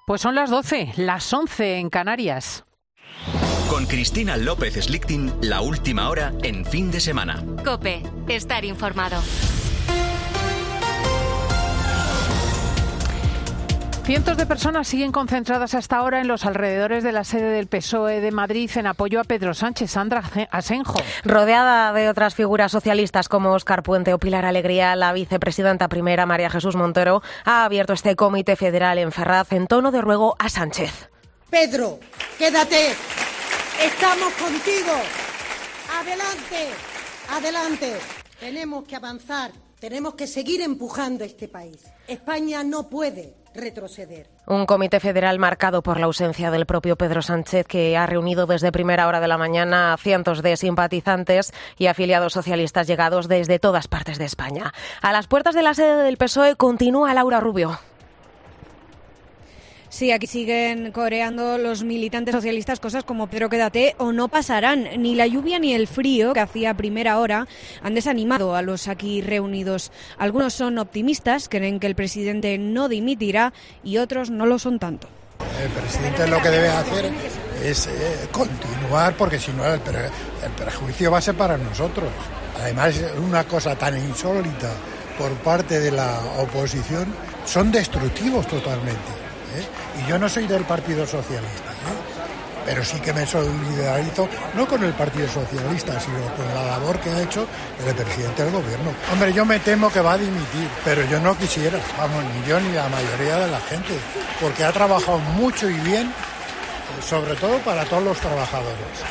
Pues son las 12, las 11 en Canarias. Con Cristina López Slichting, la última hora en Fin de Semana. COPE, estar informado. Cientos de personas siguen concentradas hasta ahora en los alrededores de la sede del PSOE de Madrid en apoyo a Pedro Sánchez. Sandra Asenjo. Rodeada de otras figuras socialistas como Óscar Puente o Pilar Alegría, la vicepresidenta primera, María Jesús Montero, ha abierto este comité federal en Ferraz en tono de ruego a Sánchez. Pedro, quédate. Estamos contigo. Adelante, adelante. Tenemos que avanzar, tenemos que seguir empujando este país. España no puede retroceder. Un comité federal marcado por la ausencia del propio Pedro Sánchez, que ha reunido desde primera hora de la mañana a cientos de simpatizantes y afiliados socialistas llegados desde todas partes de España. A las puertas de la sede del PSOE continúa Laura Rubio. Sí, aquí siguen coreando los militantes socialistas cosas como Pedro, quédate o no pasarán. Ni la lluvia ni el frío que hacía a primera hora han desanimado a los aquí reunidos. Algunos son optimistas, creen que el presidente no dimitirá y otros no lo son tanto. El presidente lo que debe hacer es continuar, porque si no el perjuicio va a ser para nosotros. Además, una cosa tan insólita por parte de la oposición, son destructivos totalmente. Y yo no soy del Partido Socialista, pero sí que me solidarizo no con el Partido Socialista, sino con la labor que ha hecho el presidente del gobierno. Hombre, yo me temo que va a dimitir, pero yo no quisiera, vamos, ni yo ni la mayoría de la gente, porque ha trabajado mucho y bien, sobre todo para todos los trabajadores.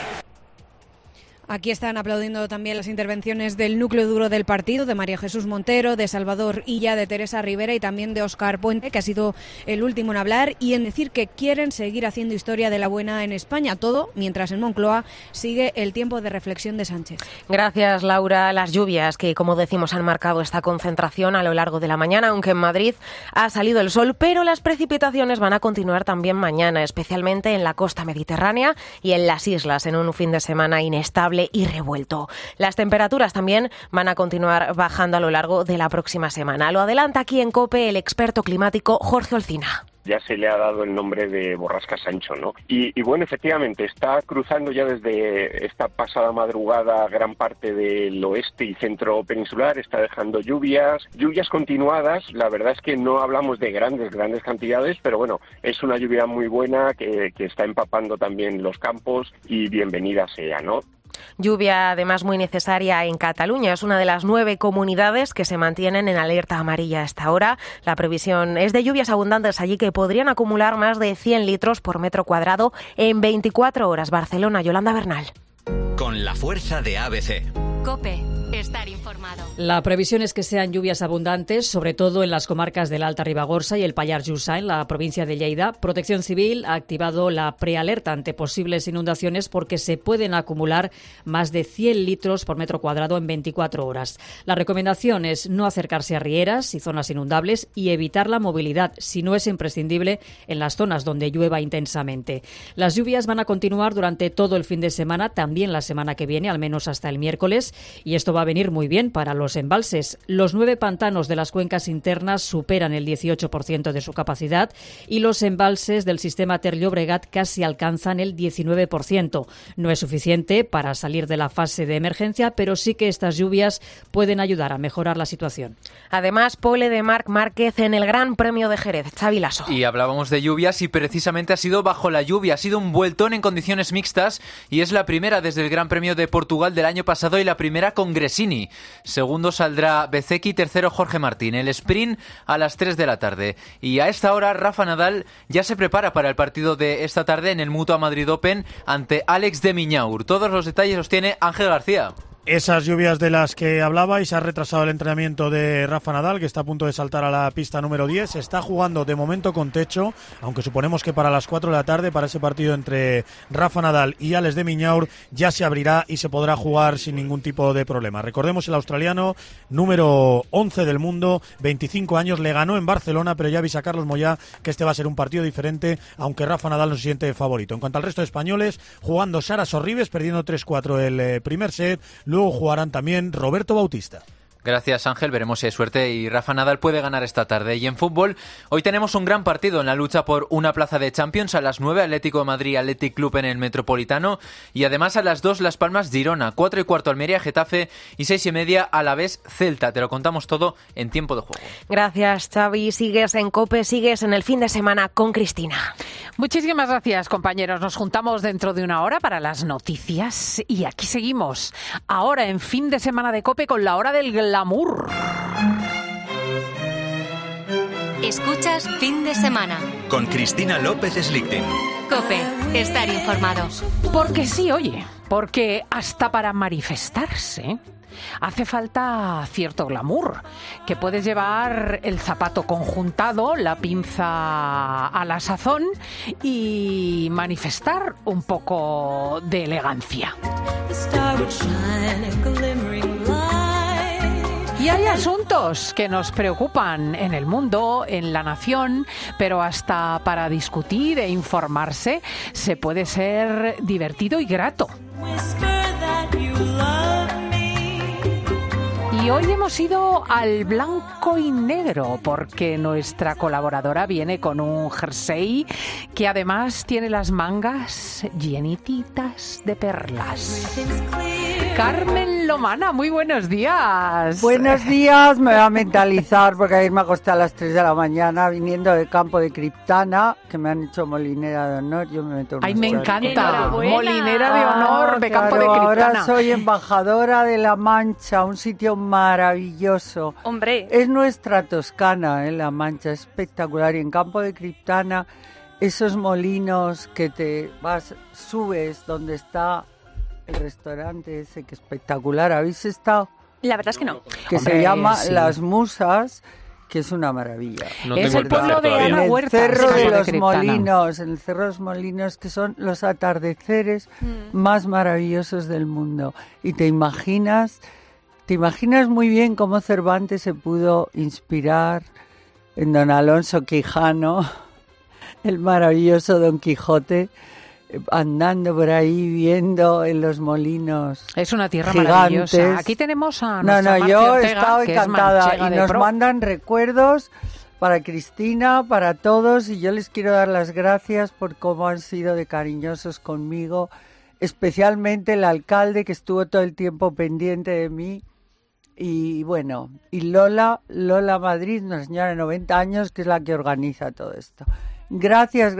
Aquí están aplaudiendo también las intervenciones del núcleo duro del partido, de María Jesús Montero, de Salvador Illa, de Teresa Rivera y también de Óscar Puente, que ha sido el último en hablar y en decir que quieren seguir haciendo historia de la buena en España. Todo mientras en Moncloa sigue el tiempo de reflexión de Sánchez. Gracias, Laura. Las lluvias que, como decimos, han marcado esta concentración a lo largo de la mañana, aunque en Madrid ha salido el sol, pero las precipitaciones van a continuar también mañana, especialmente en la costa mediterránea y en las islas, en un fin de semana inestable y revuelto. Las temperaturas también van a continuar bajando a lo largo de la próxima semana. Lo adelanta aquí en COPE el experto climático Jorge Olcina. Ya se le ha dado el nombre de borrasca Sancho, ¿no? Y bueno, efectivamente, está cruzando ya desde esta pasada madrugada gran parte del oeste y centro peninsular, está dejando lluvias continuadas. La verdad es que no hablamos de grandes cantidades, pero bueno, es una lluvia muy buena que está empapando también los campos y bienvenida sea, ¿no? Lluvia además muy necesaria en Cataluña. Es una de las 9 comunidades que se mantienen en alerta amarilla a esta hora. La previsión es de lluvias abundantes allí que podrían acumular más de 100 litros por metro cuadrado en 24 horas. Barcelona, Yolanda Bernal. Con la fuerza de ABC. COPE, estar informado. La previsión es que sean lluvias abundantes, sobre todo en las comarcas de la Alta Ribagorça y el Pallars Jussá, en la provincia de Lleida. Protección Civil ha activado la prealerta ante posibles inundaciones porque se pueden acumular más de 100 litros por metro cuadrado en 24 horas. La recomendación es no acercarse a rieras y zonas inundables y evitar la movilidad, si no es imprescindible, en las zonas donde llueva intensamente. Las lluvias van a continuar durante todo el fin de semana, también la semana que viene, al menos hasta el miércoles. Y esto va a venir muy bien para los embalses. Los 9 pantanos de las cuencas internas superan el 18% de su capacidad y los embalses del sistema Ter-Llobregat casi alcanzan el 19%. No es suficiente para salir de la fase de emergencia, pero sí que estas lluvias pueden ayudar a mejorar la situación. Además, pole de Marc Márquez en el Gran Premio de Jerez. Xavi Lasso. Y hablábamos de lluvias y precisamente ha sido bajo la lluvia. Ha sido un vueltón en condiciones mixtas y es la primera desde el Gran Premio de Portugal del año pasado y la primera con Gresini. Segundo saldrá Bezzecchi, tercero Jorge Martín. El sprint a las 3 de la tarde. Y a esta hora Rafa Nadal ya se prepara para el partido de esta tarde en el Mutua Madrid Open ante Alex de Minaur. Todos los detalles los tiene Ángel García. Esas lluvias de las que hablaba y se ha retrasado el entrenamiento de Rafa Nadal, que está a punto de saltar a la pista número 10. Está jugando de momento con techo, aunque suponemos que para las 4 de la tarde, para ese partido entre Rafa Nadal y Alex de Minaur, ya se abrirá y se podrá jugar sin ningún tipo de problema. Recordemos, el australiano, número 11 del mundo, 25 años, le ganó en Barcelona, pero ya avisa a Carlos Moyá que este va a ser un partido diferente, aunque Rafa Nadal no se siente favorito. En cuanto al resto de españoles, jugando Sara Sorribes, perdiendo 3-4 el primer set. Luego jugarán también Roberto Bautista. Gracias, Ángel. Veremos si hay suerte y Rafa Nadal puede ganar esta tarde. Y en fútbol, hoy tenemos un gran partido en la lucha por una plaza de Champions. A las 9, Atlético de Madrid, Athletic Club en el Metropolitano. Y además a las 2, Las Palmas, Girona. 4:15, Almería, Getafe. Y 6:30, Alavés, Celta. Te lo contamos todo en tiempo de juego. Gracias, Xavi. Sigues en COPE, sigues en el fin de semana con Cristina. Muchísimas gracias, compañeros. Nos juntamos dentro de una hora para las noticias. Y aquí seguimos. Ahora en fin de semana de COPE con la hora del glamour. Escuchas Fin de Semana. Con Cristina López Slichting. COPE, estar informado. Porque sí, oye, porque hasta para manifestarse hace falta cierto glamour, que puedes llevar el zapato conjuntado, la pinza a la sazón y manifestar un poco de elegancia. Y hay asuntos que nos preocupan en el mundo, en la nación, pero hasta para discutir e informarse se puede ser divertido y grato. Y hoy hemos ido al blanco y negro porque nuestra colaboradora viene con un jersey que además tiene las mangas llenititas de perlas. Carmen Lomana, muy buenos días. Buenos días, me voy a mentalizar porque ayer me acosté a las 3 de la mañana viniendo de Campo de Criptana, que me han hecho molinera de honor. Yo me meto. Ay, me encanta. Molinera de honor de Campo de Criptana. Ahora soy embajadora de La Mancha, un sitio maravilloso. Hombre. Es nuestra Toscana, La Mancha, espectacular. Y en Campo de Criptana, esos molinos que te vas, subes donde está el restaurante ese, que espectacular. ¿Habéis estado? La verdad es que no. Que se llama Las Musas, que es una maravilla. No es el pueblo de Ana Huerta. En el Cerro de los Molinos, en el Cerro de los Molinos, que son los atardeceres más maravillosos del mundo. Y te imaginas muy bien cómo Cervantes se pudo inspirar en don Alonso Quijano, el maravilloso Don Quijote, andando por ahí viendo en los molinos. Es una tierra gigantes. Maravillosa. Aquí tenemos a nuestra Marcia yo Ortega, he estado encantada y nos mandan recuerdos para Cristina, para todos, y yo les quiero dar las gracias por cómo han sido de cariñosos conmigo, especialmente el alcalde, que estuvo todo el tiempo pendiente de mí. Y bueno, y Lola Madrid, una señora de 90 años, que es la que organiza todo esto. Gracias,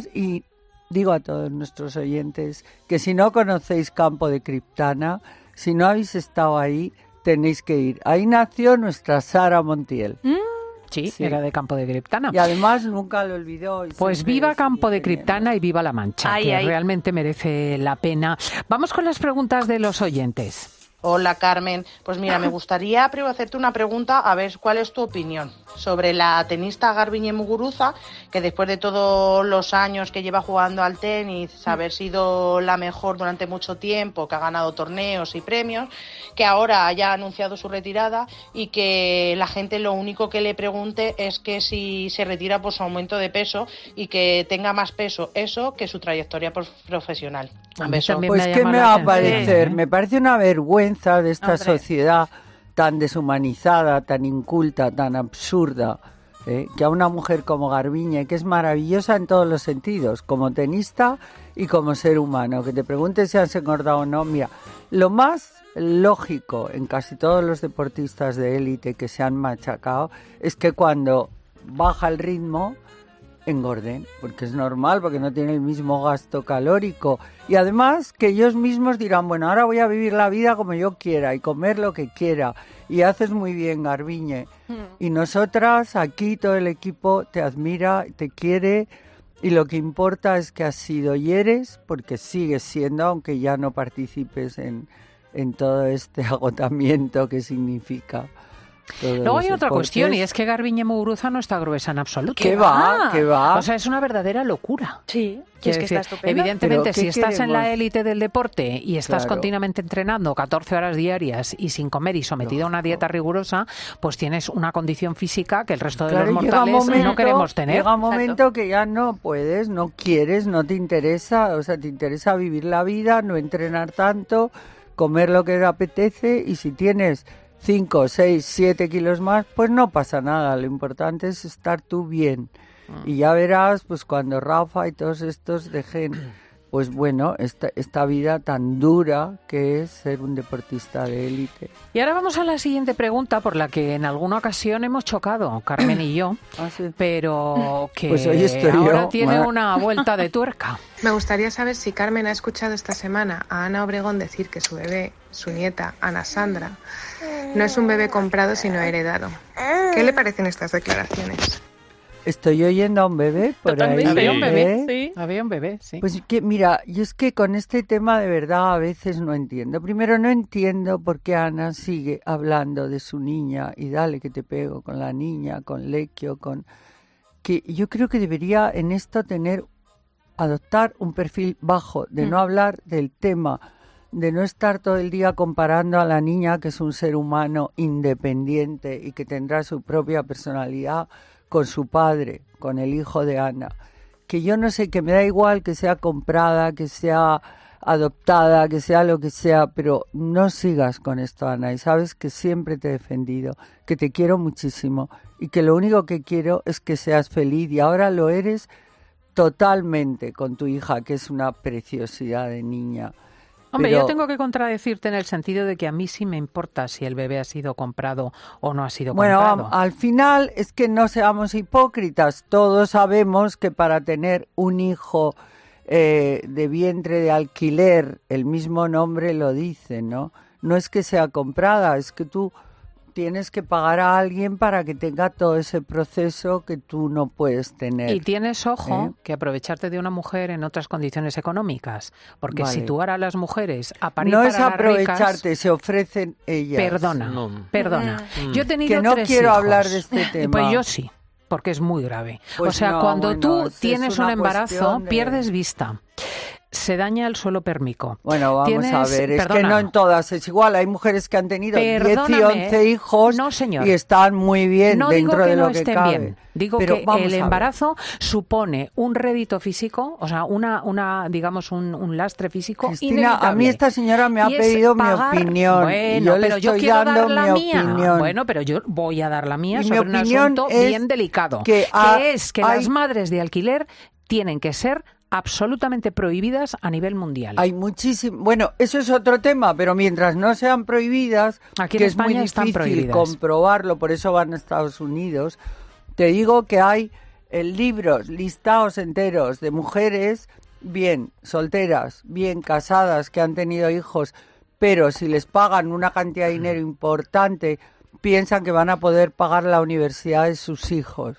y digo a todos nuestros oyentes que si no conocéis Campo de Criptana, si no habéis estado ahí, tenéis que ir. Ahí nació nuestra Sara Montiel. Sí, era de Campo de Criptana. Y además nunca lo olvidó. Pues viva Campo de Criptana y viva La Mancha, que realmente merece la pena. Vamos con las preguntas de los oyentes. Hola, Carmen. Pues mira, me gustaría hacerte una pregunta, a ver cuál es tu opinión sobre la tenista Garbiñe Muguruza, que después de todos los años que lleva jugando al tenis, haber sido la mejor durante mucho tiempo, que ha ganado torneos y premios, que ahora haya anunciado su retirada y que la gente lo único que le pregunte es que si se retira por su aumento de peso y que tenga más peso eso que su trayectoria profesional. Un beso. Pues ¿qué me va a parecer? Me parece una vergüenza de esta sociedad tan deshumanizada, tan inculta, tan absurda, que a una mujer como Garbiñe, que es maravillosa en todos los sentidos, como tenista y como ser humano, que te preguntes si has engordado o no. Mira, lo más lógico en casi todos los deportistas de élite que se han machacado es que cuando baja el ritmo engorden, porque es normal, porque no tiene el mismo gasto calórico, y además que ellos mismos dirán, bueno, ahora voy a vivir la vida como yo quiera y comer lo que quiera, y haces muy bien, Garbiñe, y nosotras aquí, todo el equipo te admira, te quiere, y lo que importa es que has sido y eres, porque sigues siendo, aunque ya no participes en todo este agotamiento que significa. Luego hay otra cuestión, y es que Garbiñe Muguruza no está gruesa en absoluto. ¿Qué va? O sea, es una verdadera locura. Sí, es que está estupenda. Evidentemente, si estás en la élite del deporte y estás continuamente entrenando 14 horas diarias y sin comer y sometido a una dieta rigurosa, pues tienes una condición física que el resto de los mortales no queremos tener. Llega un momento que ya no puedes, no quieres, no te interesa, o sea, te interesa vivir la vida, no entrenar tanto, comer lo que te apetece, y si tienes 5, 6, 7 kilos más, pues no pasa nada. Lo importante es estar tú bien. Y ya verás, pues cuando Rafa y todos estos dejen, pues bueno, esta vida tan dura que es ser un deportista de élite. Y ahora vamos a la siguiente pregunta, por la que en alguna ocasión hemos chocado, Carmen y yo, pero que pues hoy estoy ahora yo. tiene una vuelta de tuerca. Me gustaría saber si Carmen ha escuchado esta semana a Ana Obregón decir que su bebé, su nieta, Ana Sandra, no es un bebé comprado sino heredado. ¿Qué le parecen estas declaraciones? Estoy oyendo a un bebé por ahí. Había un bebé, sí. Había un bebé, sí. Pues que, mira, yo es que con este tema de verdad a veces no entiendo. Primero, no entiendo por qué Ana sigue hablando de su niña y dale que te pego con la niña, con Lequio, con... Que yo creo que debería en esto adoptar un perfil bajo, de no hablar del tema, de no estar todo el día comparando a la niña, que es un ser humano independiente y que tendrá su propia personalidad, con su padre, con el hijo de Ana, que yo no sé, que me da igual que sea comprada, que sea adoptada, que sea lo que sea, pero no sigas con esto, Ana, y sabes que siempre te he defendido, que te quiero muchísimo y que lo único que quiero es que seas feliz, y ahora lo eres totalmente con tu hija, que es una preciosidad de niña. Hombre, yo tengo que contradecirte en el sentido de que a mí sí me importa si el bebé ha sido comprado o no ha sido comprado. Bueno, al final es que no seamos hipócritas. Todos sabemos que para tener un hijo de vientre de alquiler, el mismo nombre lo dice, ¿no? No es que sea comprada, es que tú tienes que pagar a alguien para que tenga todo ese proceso que tú no puedes tener. Y tienes, ojo, que aprovecharte de una mujer en otras condiciones económicas, porque vale. situar a las mujeres a parir no para es las aprovecharte, ricas, se ofrecen ellas. Perdona. Yo he tenido que no 3 quiero hijos. hablar de este tema. Pues yo sí, porque es muy grave. Pues o sea, no, cuando bueno, tú es tienes una un embarazo, cuestión de... pierdes vista. Se daña el suelo pérmico. Bueno, vamos a ver, es que no en todas es igual. Hay mujeres que han tenido 10 y 11 hijos y están muy bien dentro de lo que cabe. Bien. Digo pero que el embarazo supone un rédito físico, o sea, digamos un lastre físico. Cristina, inevitable. a mí esta señora me ha pedido mi opinión. Bueno, y yo le pero yo estoy quiero dando dar la mi mía. opinión. Bueno, pero yo voy a dar la mía y sobre un asunto bien delicado, que es que las madres de alquiler tienen que ser absolutamente prohibidas a nivel mundial. Hay muchísimo. Bueno, eso es otro tema, pero mientras no sean prohibidas, aquí que en es muy España están difícil prohibidas. comprobarlo, por eso van a Estados Unidos. Te digo que hay libros, listados enteros de mujeres bien solteras, bien casadas, que han tenido hijos, pero si les pagan una cantidad de dinero importante, piensan que van a poder pagar la universidad de sus hijos.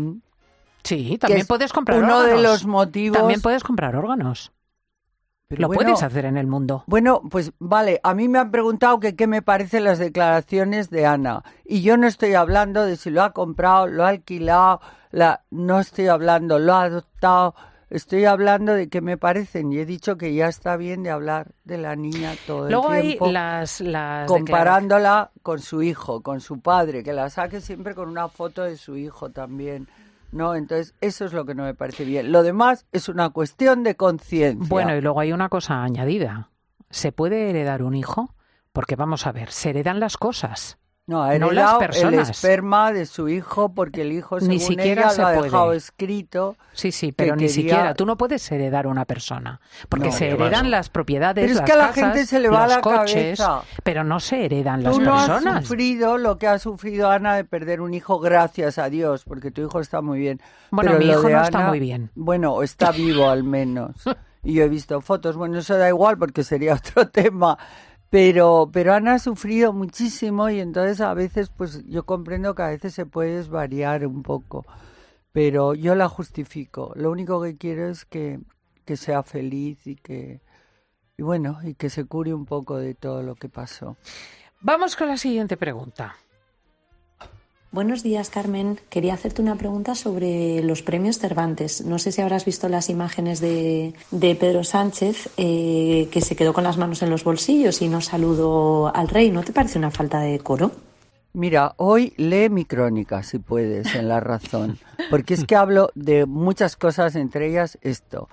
Sí, también puedes comprar uno órganos. De los motivos. También puedes comprar órganos. Pero lo bueno, puedes hacer en el mundo. Bueno, pues vale, a mí me han preguntado que qué me parecen las declaraciones de Ana. Y yo no estoy hablando de si lo ha comprado, lo ha alquilado, no estoy hablando, lo ha adoptado. Estoy hablando de qué me parecen. Y he dicho que ya está bien de hablar de la niña todo Luego el tiempo. Luego hay las comparándola con su hijo, con su padre, que la saque siempre con una foto de su hijo también. No, entonces eso es lo que no me parece bien. Lo demás es una cuestión de conciencia. Bueno, y luego hay una cosa añadida. ¿Se puede heredar un hijo? Porque vamos a ver, se heredan las cosas. No, ha heredado las personas. El esperma de su hijo porque el hijo, según ni siquiera ella, se lo ha puede. Dejado escrito. Sí, pero ni siquiera. Tú no puedes heredar una persona. Porque se heredan las propiedades, pero es las que a la casas, gente se le va los la coches, cabeza. Pero no se heredan las Tú no personas. has sufrido lo que ha sufrido Ana de perder un hijo, gracias a Dios, porque tu hijo está muy bien. Bueno, pero mi hijo no Ana, está muy bien. Bueno, está vivo al menos. Y yo he visto fotos. Bueno, eso da igual porque sería otro tema. Pero Ana ha sufrido muchísimo y entonces a veces, pues yo comprendo que a veces se puede desvariar un poco, pero yo la justifico. Lo único que quiero es que sea feliz y que se cure un poco de todo lo que pasó. Vamos con la siguiente pregunta. Buenos días, Carmen. Quería hacerte una pregunta sobre los premios Cervantes. No sé si habrás visto las imágenes de Pedro Sánchez, que se quedó con las manos en los bolsillos y no saludó al rey. ¿No te parece una falta de decoro? Mira, hoy lee mi crónica, si puedes, en La Razón, porque es que hablo de muchas cosas, entre ellas esto.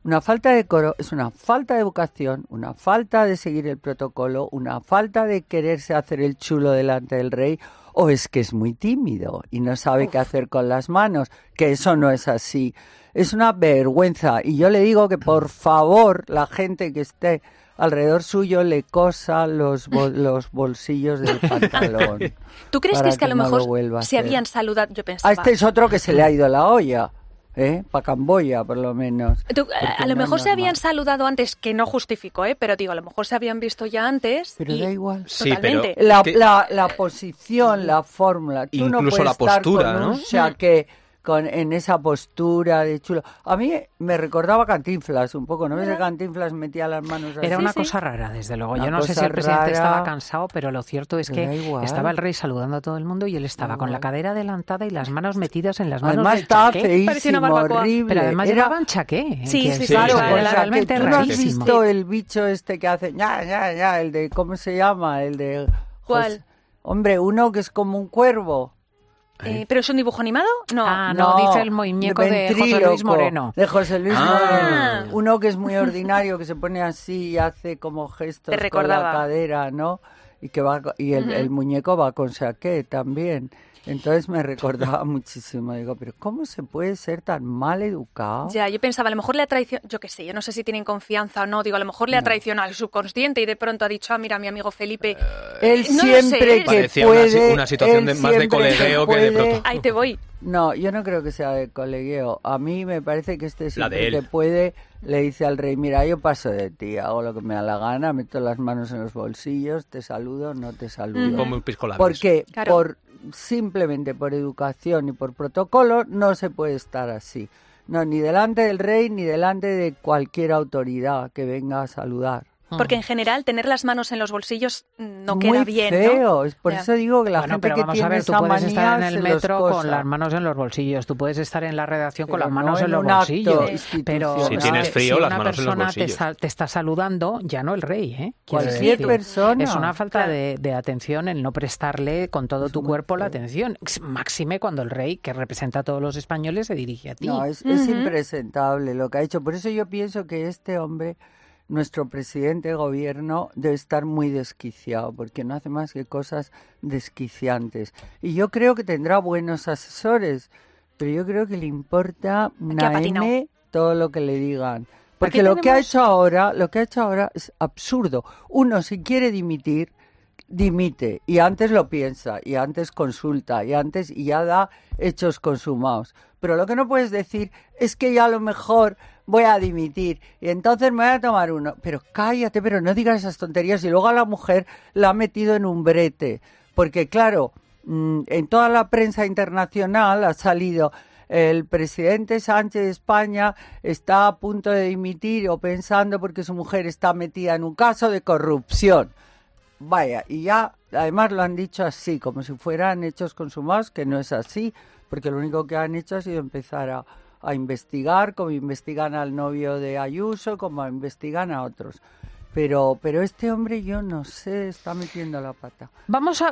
Una falta de decoro, es una falta de educación, una falta de seguir el protocolo, una falta de quererse hacer el chulo delante del rey, o es que es muy tímido y no sabe qué hacer con las manos, que eso no es así. Es una vergüenza. Y yo le digo que por favor la gente que esté alrededor suyo le cosa los bolsillos del pantalón. ¿Tú crees que es que a lo mejor se hacer. Habían saludado? Yo pensaba. Este es otro que se le ha ido la olla. Para Camboya, por lo menos. A lo mejor se habían saludado antes, que no justifico, pero digo, a lo mejor se habían visto ya antes. Pero da igual. Totalmente. Sí, pero la posición, la fórmula. Tú incluso no puedes la postura, estar con ¿no? un chaqué, en esa postura de chulo. A mí me recordaba Cantinflas un poco, ¿no ves? Cantinflas metía las manos así. Era una cosa rara, desde luego. Una Yo no sé si cosa el presidente rara, estaba cansado, pero lo cierto es pero da que igual. estaba el rey saludando a todo el mundo y él estaba con la cadera adelantada y las manos metidas en las manos Además del estaba chaqué. feísimo, horrible. Pero además Era- llevaban chaqué. Sí, que sí, es- sí, Claro, sí, con realmente ¿tú no has rarísimo. visto el bicho este que hace ya, el de, ¿cómo se llama? El de... ¿Cuál? Hombre, uno que es como un cuervo. ¿Pero es un dibujo animado? No. Ah, no, dice el muñeco de José Luis ventríloco, Moreno. De José Luis Ah. Moreno. Uno que es muy ordinario, que se pone así y hace como gestos Te con recordaba. la cadera, ¿no? Y que va y el muñeco va con saqué también. Entonces me recordaba muchísimo. Digo, pero ¿cómo se puede ser tan mal educado? Ya, yo pensaba, a lo mejor le ha traicionado, yo qué sé, yo no sé si tienen confianza o no, digo, a lo mejor le ha traicionado al subconsciente y de pronto ha dicho, mira, mi amigo Felipe. Él no lo siempre sé. que Parecía puede... una situación él más de siempre colegueo que de puede- protocolo. Ahí te voy. No, yo no creo que sea de colegueo. A mí me parece que este La de siempre él. que puede le dice al rey, mira, yo paso de ti, hago lo que me da la gana, meto las manos en los bolsillos, te saludo, no te saludo. Como un pisco labios. Porque Claro. simplemente por educación y por protocolo no se puede estar así. No, ni delante del rey ni delante de cualquier autoridad que venga a saludar. Porque en general tener las manos en los bolsillos no Muy queda bien, feo. ¿no? Es por Ya. eso digo que la Bueno, gente pero que vamos tiene a ver, tú esa puedes estar manía en el se los metro cosa. con las manos en los bolsillos, tú puedes estar en la redacción con Pero las manos no en en los un acto bolsillos. institucional. Pero Si tienes frío, si las una manos en los persona bolsillos. te está saludando, ya no el rey, ¿eh? Quiero Cualquier decir, persona. es una falta Claro. de atención el no prestarle con todo tu cuerpo la atención. Máxime cuando el rey, que representa a todos los españoles, se dirige a ti. No, es impresentable lo que ha hecho. Por eso yo pienso que este hombre, nuestro presidente de gobierno, debe estar muy desquiciado, porque no hace más que cosas desquiciantes. Y yo creo que tendrá buenos asesores, pero yo creo que le importa una patinado. M todo lo que le digan. Porque Aquí lo que ha tenemos- hecho ahora es absurdo. Uno, si quiere dimitir, dimite, y antes lo piensa, y antes consulta, y ya da hechos consumados. Pero lo que no puedes decir es que ya a lo mejor voy a dimitir y entonces me voy a tomar uno. Pero cállate, pero no digas esas tonterías. Y luego a la mujer la ha metido en un brete. Porque claro, en toda la prensa internacional ha salido: el presidente Sánchez de España está a punto de dimitir o pensando porque su mujer está metida en un caso de corrupción. Vaya, y ya además lo han dicho así, como si fueran hechos consumados, que no es así, porque lo único que han hecho ha sido empezar a investigar, como investigan al novio de Ayuso, como investigan a otros. Pero este hombre, yo no sé, está metiendo la pata. Vamos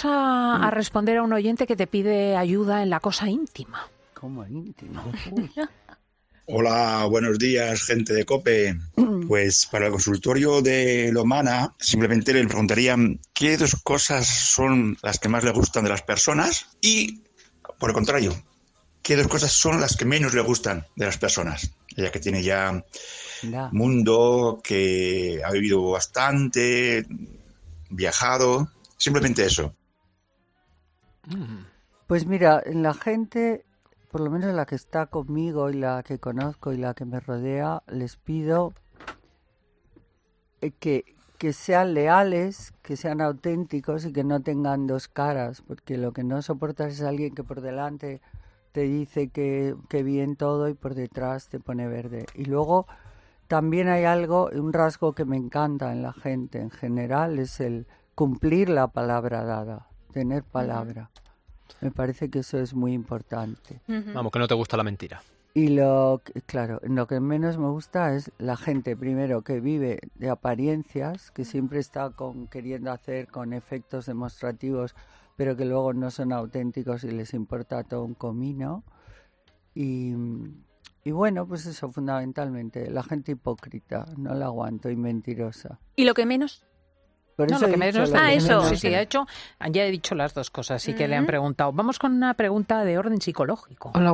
a responder a un oyente que te pide ayuda en la cosa íntima. ¿Cómo íntimo? Hola, buenos días, gente de COPE. Pues para el consultorio de Lomana, simplemente le preguntaría qué dos cosas son las que más le gustan de las personas y, por el contrario, qué dos cosas son las que menos le gustan de las personas. Ella que tiene ya mundo, que ha vivido bastante, viajado, simplemente eso. Pues mira, en la gente, por lo menos la que está conmigo y la que conozco y la que me rodea, les pido que sean leales, que sean auténticos y que no tengan dos caras, porque lo que no soportas es alguien que por delante te dice que bien todo y por detrás te pone verde. Y luego también hay algo, un rasgo que me encanta en la gente en general, es el cumplir la palabra dada, tener palabra. Me parece que eso es muy importante. Vamos, que no te gusta la mentira. Y claro, lo que menos me gusta es la gente, primero, que vive de apariencias, que siempre está queriendo hacer con efectos demostrativos, pero que luego no son auténticos y les importa todo un comino. Y Y bueno, pues eso, fundamentalmente, la gente hipócrita, no la aguanto, y mentirosa. ¿Y lo que menos? Por No, eso lo que he menos. dicho lo que eso. menos. Sí, ha hecho. Ya he dicho las dos cosas, sí que le han preguntado. Vamos con una pregunta de orden psicológico. Hola,